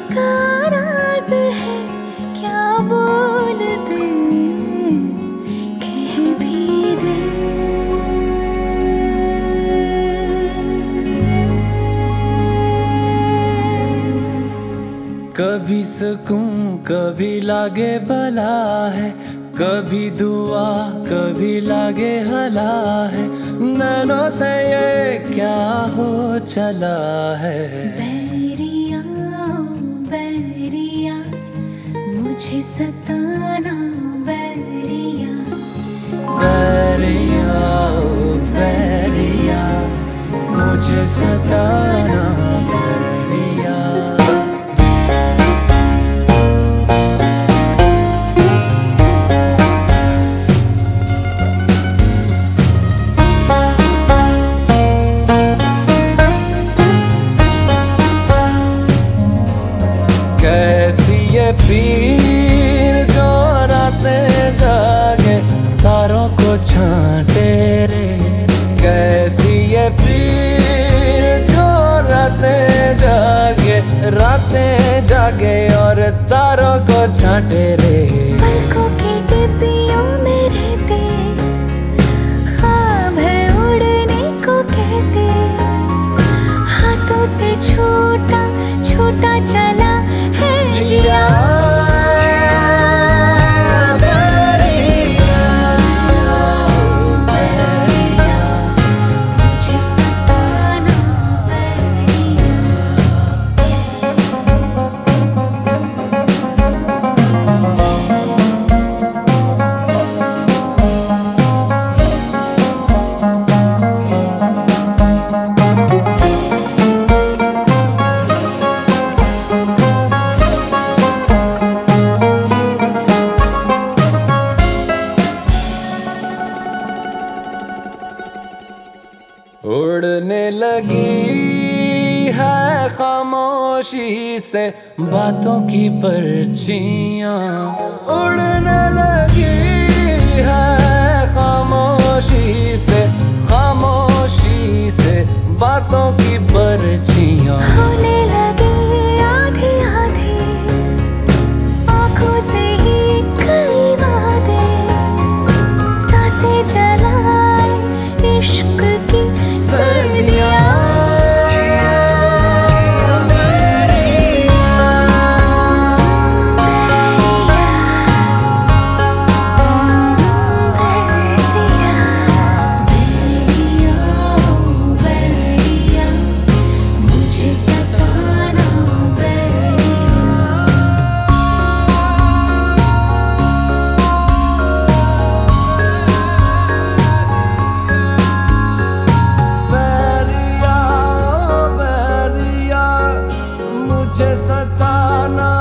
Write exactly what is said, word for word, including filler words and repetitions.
का राज है क्या बोल दे, कह भी दे। कभी सुकून कभी लागे भला है, कभी दुआ कभी लागे हला है, नैनों से ये क्या हो चला है। बैरिया बैरिया मुझे सताना बैरिया, बैरिया ओ बैरिया मुझे सताना बैरिया। कैसी ये पीर जो रातें जागे तारों को छांटे रे, कैसी ये पीर जो रातें जागे रातें जागे और तारों को छांटे रे। पलकों की डिब्बियों में रहते ख्वाब है उड़ने को कहते, हाथों से छोटा छोटा चला है जिया। उड़ने लगी है खामोशी से बातों की पर्चियां, उड़ने लगी है खामोशी से खामोशी से बातों की पर्चियां। होने लगे आधे आधे आँखों से ही कई वादे, सांसें जलाए इश्क की सर्दियाँ। मुझे सताना